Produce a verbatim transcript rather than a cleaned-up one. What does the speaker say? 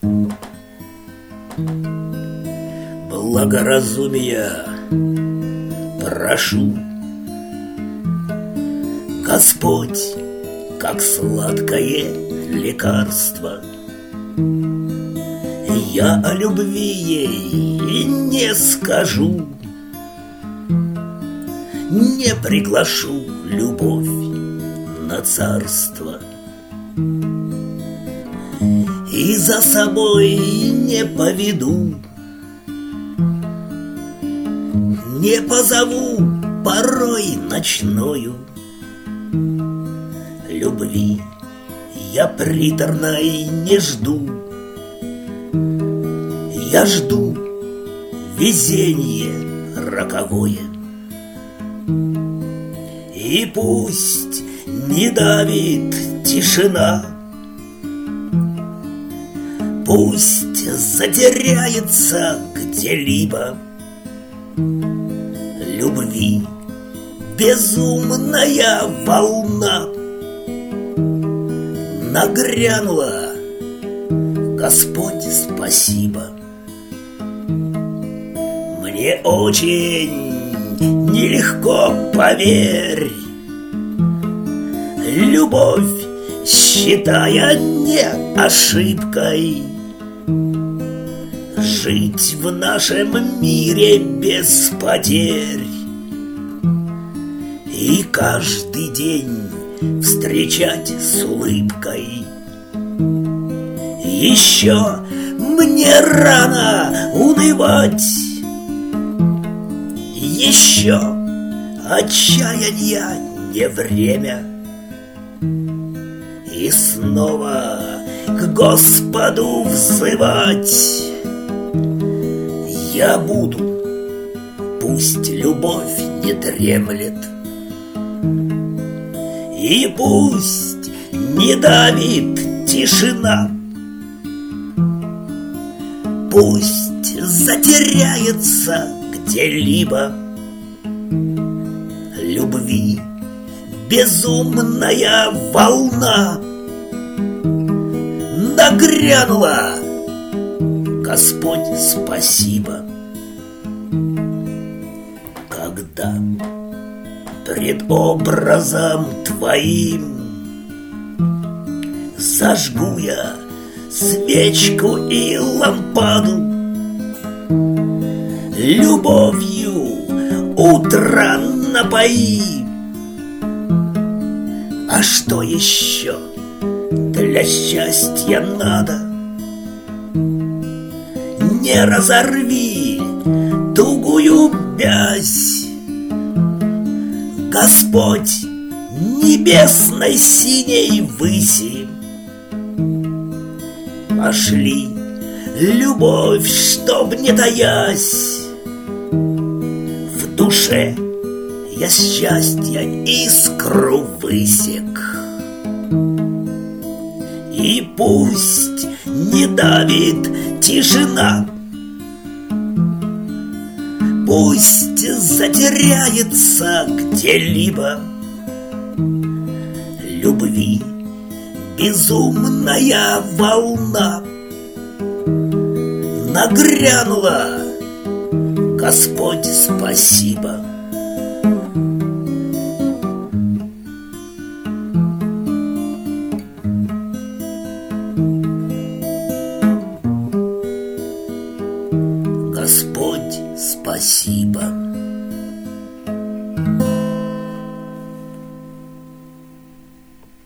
Благоразумия прошу, Господь, как сладкое лекарство. Я о любви ей не скажу, не приглашу любовь на царство. И за собой не поведу, не позову порой ночною. Любви я приторной не жду, я жду везение роковое. И пусть не давит тишина, пусть затеряется где-либо. Любви безумная волна нагрянула, Господь, спасибо. Мне очень нелегко, поверь, любовь считая не ошибкой, жить в нашем мире без потерь и каждый день встречать с улыбкой. Еще мне рано унывать, еще отчаяния не время. И снова к Господу взывать я буду, пусть любовь не дремлет, и пусть не давит тишина, пусть затеряется где-либо. Любви безумная волна нагрянула, Господь, спасибо. Когда пред образом Твоим зажгу я свечку и лампаду, любовью утро напои. А что еще для счастья надо? Не разорви тугую вязь, Господь, небесной синей выси. Пошли любовь, чтоб не таясь, в душе я счастья искру высек. И пусть не давит тишина, пусть затеряется где-либо. Любви безумная волна нагрянула, Господь, спасибо. Господь, спасибо.